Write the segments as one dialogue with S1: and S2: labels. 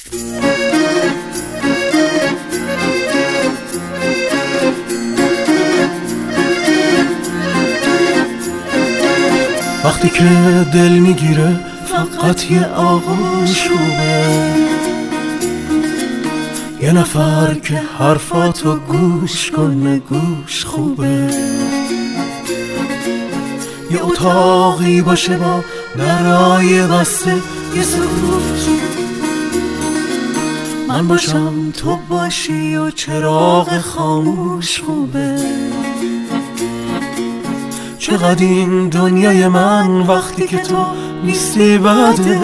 S1: وقتی که دل میگیره فقط یه آغوش خوبه، یه نفر که حرفاتو گوش کنه گوش خوبه، یه اتاقی باشه با درای بسته، یه سکوت من باشم تو باشی و چراغ خاموش خوبه. چقدر این دنیای من وقتی که تو نیستی بده،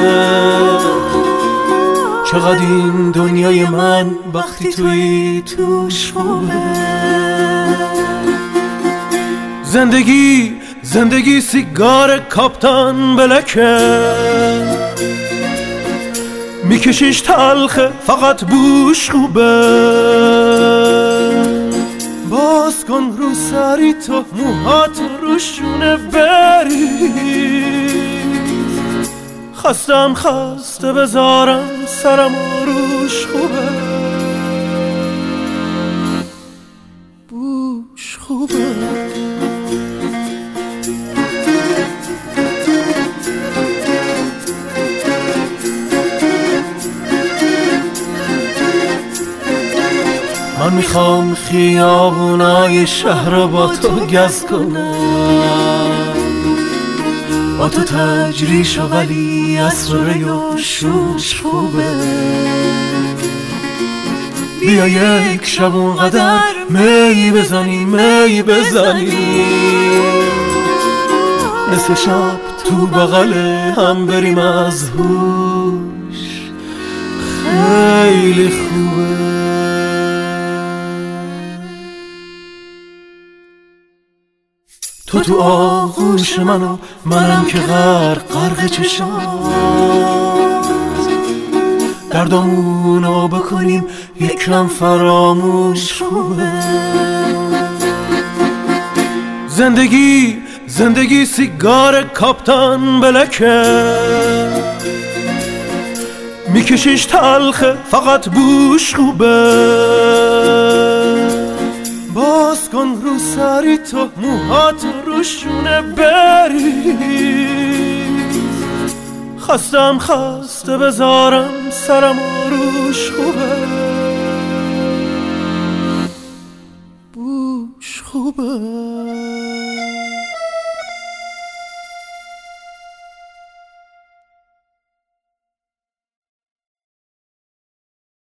S1: چقدر این دنیای من وقتی توی توش خوبه. زندگی سیگار کاپتان بلکه، میکشیش تلخه فقط بوش خوبه. باز کن رو سری تو موهاتو روشونه بری، خستم خسته بذارم سرم روش خوبه. بوش خوبه. من میخوام خیابونای شهر رو با تو گز کنم، با تو تجریش و ولی اسراره و شوش خوبه. بیا یک شب اونقدر می بزنیم نصف شب تو بغل هم بریم از هوش، خیلی خوبه. تو آغوش منو، منم که غرق چشات، دردامونو بکنیم یکم فراموش خوبه. زندگی سیگار کاپتان بلکه، میکشیش تلخه فقط بوش خوبه. باز کن رو سری تو موهاتو روشونه بری، خستم خسته بذارم سرم روش خوبه. بوش خوبه.